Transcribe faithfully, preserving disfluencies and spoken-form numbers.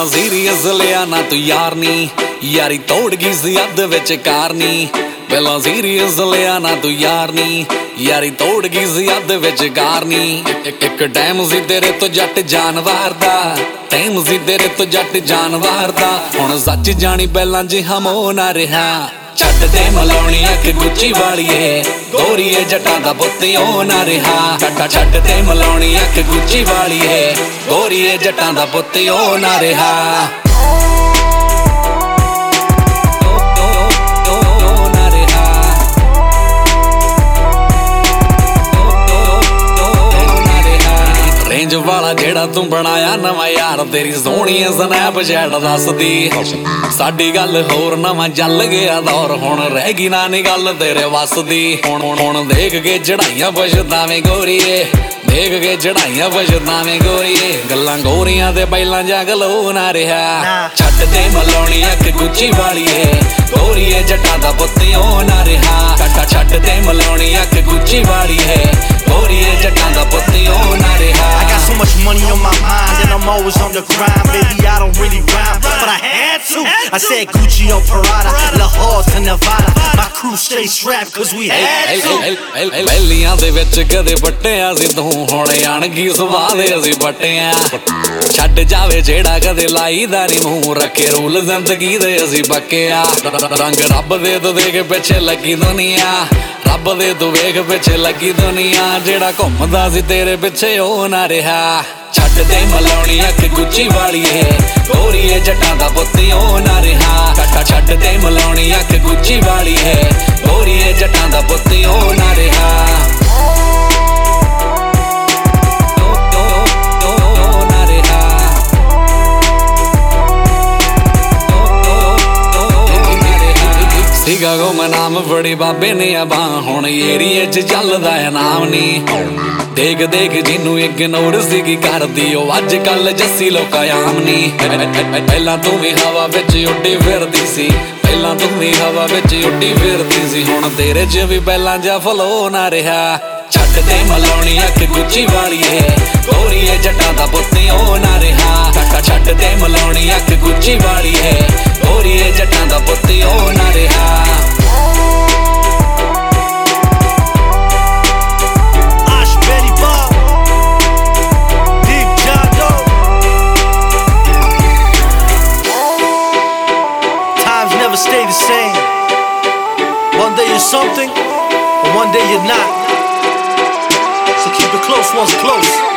ਪਹਿਲਾਂ ਸੀਰੀਅਸ ਲਿਆ ਨਾ ਤੂੰ ਯਾਰ ਨੀ, ਯਾਰੀ ਤੋੜ ਗਈ ਸੀ ਅੱਧ ਵਿੱਚ ਕਾਰਨੀ। ਪਹਿਲਾਂ ਸੀਰੀਅਸ ਲਿਆ ਨਾ ਤੂੰ ਯਾਰ ਨੀ, ਯਾਰੀ ਤੋੜ ਗਈ ਸੀ ਅੱਧ ਵਿੱਚ ਕਾਰਨੀ। ਇੱਕ ਟਾਈਮ ਸੀ ਤੇਰੇ ਤੋਂ ਜੱਟ ਜਾਨਵਰ ਦਾ, ਟਾਈਮ ਸੀ ਤੇਰੇ ਤੋਂ ਜੱਟ ਜਾਨਵਰ ਦਾ। ਹੁਣ ਸੱਚ ਜਾਣੀ ਪਹਿਲਾਂ ਜਿਹਾ ਮੋਹ ਨਾ ਰਿਹਾ। ਛੱਡ ਦੇ ਮਲਾਉਣੀ ਅੱਖ ਗੁੱਚੀ ਵਾਲੀਏ, ਗੋਰੀਏ ਜੱਟਾਂ ਦਾ ਪੁੱਤ ਉਹ ਨਾ ਰਿਹਾ। ਛੱਡ ਦੇ ਮਲਾਉਣੀ ਅੱਖ ਗੁੱਚੀ ਵਾਲੀਏ, ਗੋਰੀਏ ਜੱਟਾਂ ਦਾ ਪੁੱਤ ਉਹ ਨਾ ਰਿਹਾ। ਰੇਂਜ ਵਾਲਾ ਜਿਹੜਾ ਤੂੰ ਬਣਾਇਆ ਨਵਾਂ ਯਾਰ, ਤੇਰੀ ਸੋਹਣੀ ਸਨੈਪਚੈਟ ਦੱਸਦੀ। ਸਾਡੀ ਗੱਲ ਹੋਰ ਨਵਾਂ ਚੱਲ ਗਿਆ ਦੌਰ, ਹੁਣ ਰਹਿ ਗਈ ਨਾ ਨੀ ਗੱਲ ਤੇਰੇ ਵੱਸ ਦੀ। ਹੁਣ ਹੁਣ ਦੇਖ ਕੇ ਚੜਾਈਆਂ ਪਛਤਾਵੇਂ ਗੋਰੀਏ, ਦੇਖ ਕੇ ਚੜਾਈਆਂ ਪਛਤਾਵੇਂ ਗੋਰੀਏ। ਗੱਲਾਂ ਗੋਰੀਆਂ ਤੇ ਪਹਿਲਾਂ ਜਗਲ ਹੋ ਨਾ ਰਿਹਾ। ਛੱਡ ਦੇ ਮਲਾਉਣੀ ਅੱਖ ਗੁੱਚੀ ਵਾਲੀਏ, ਗੋਰੀਏ ਜੱਟਾਂ ਦਾ ਪੁੱਤ ਉਹ ਨਾ ਰਿਹਾ। ਛੱਡ ਦੇ ਮਲਾਉਣੀ ਅੱਖ ਗੁੱਚੀ ਵਾਲੀਏ, ਗੋਰੀਏ ਜੱਟਾਂ ਦਾ ਪੁੱਤ ਉਹ ਨਾ ਰਿਹਾ। I got so much money on my mind and I'm always on the grind. Baby, I don't really rhyme, but I had to. I said Gucci on Prada, Lahore to Nevada. My crew stay strapped cause we had to. ਪਹਿਲੀਆਂ ਦੇ ਵਿੱਚ ਕਦੇ ਵੱਟਿਆ ਸੀ ਤੂੰ, ਹੁਣ ਅਣਗੀ ਸਵਾਦ ਅਸੀਂ ਵੱਟਿਆ। ਛੱਡ ਜਾਵੇ ਜਿਹੜਾ ਕਦੇ ਲਾਈਦਾ ਨੀ ਮੂੰਹ, ਰੱਖੇ ਰੂਲ ਜ਼ਿੰਦਗੀ ਦੇ ਅਸੀਂ ਪੱਕਿਆ। ਰੰਗ ਰੱਬ ਦੇ ਤੂੰ ਦੇਖ ਪਿੱਛੇ ਲੱਗੀ ਦੁਨੀਆ, ਰੱਬ ਦੇ ਤੂੰ ਵੇਖ ਪਿੱਛੇ ਲੱਗੀ ਦੁਨੀਆ। ਜਿਹੜਾ ਘੁੰਮਦਾ ਸੀ ਤੇਰੇ ਪਿੱਛੇ ਉਹ ਨਾ ਰਿਹਾ। ਛੱਡ ਦੇ ਮਲਾਉਣੀ ਅੱਖ ਗੁੱਚੀ ਵਾਲੀਏ, ਗੋਰੀਏ ਜੱਟਾਂ ਦਾ ਪੁੱਤ ਉਹ ਨਾ ਰਿਹਾ। ਛੱਡ ਦੇ ਮਲਾਉਣੀ ਅੱਖ ਗੁੱਚੀ ਵਾਲੀਏ, ਗੋਰੀਏ ਜੱਟਾਂ ਦਾ ਪੁੱਤ ਉਹ ਨਾ ਰਿਹਾ। ਸੀਗਾ ਗੁਮਨਾਮ ਬੜੀ ਬਾਬੇ ਨੇ ਅਬਾਂ, ਹੁਣ ਏਰੀਏ 'ਚ ਚੱਲਦਾ ਏ ਨਾਮ ਨੀ। ਦੇਖ ਦੇਖ ਜਿਹਨੂੰ ਇਗਨੋਰ ਸੀਗੀ ਕਰਦੀ, ਉਹ ਅੱਜ ਕੱਲ ਜੱਸੀ ਲੋਕਾਂ ਆਮ ਨੀ। ਪਹਿਲਾਂ ਤੂੰ ਵੀ ਹਵਾ ਵਿੱਚ ਉੱਡੀ ਫਿਰਦੀ ਸੀ, ਪਹਿਲਾਂ ਤੂੰ ਵੀ ਹਵਾ ਵਿੱਚ ਉੱਡੀ ਫਿਰਦੀ ਸੀ। ਹੁਣ ਤੇਰੇ 'ਚ ਵੀ ਪਹਿਲਾਂ ਜਿਹਾ ਫਲੋ ਨਾ ਰਿਹਾ। ਛੱਡ ਦੇ ਮਲਾਉਣੀ ਅੱਖ ਗੁੱਚੀ ਵਾਲੀਏ, ਗੋਰੀਏ ਜੱਟਾਂ ਦਾ ਪੁੱਤ ਉਹ ਨਾ ਰਿਹਾ। ਛੱਡ ਦੇ ਮਲਾਉਣੀ ਅੱਖ ਗੁੱਚੀ ਵਾਲੀਏ, ਗੋਰੀਏ ਜੱਟਾਂ ਦਾ ਪੁੱਤ ਉਹ ਨਾ ਰਿਹਾ। Stay the same. One day you're something, and one day you're not. So keep it close once close.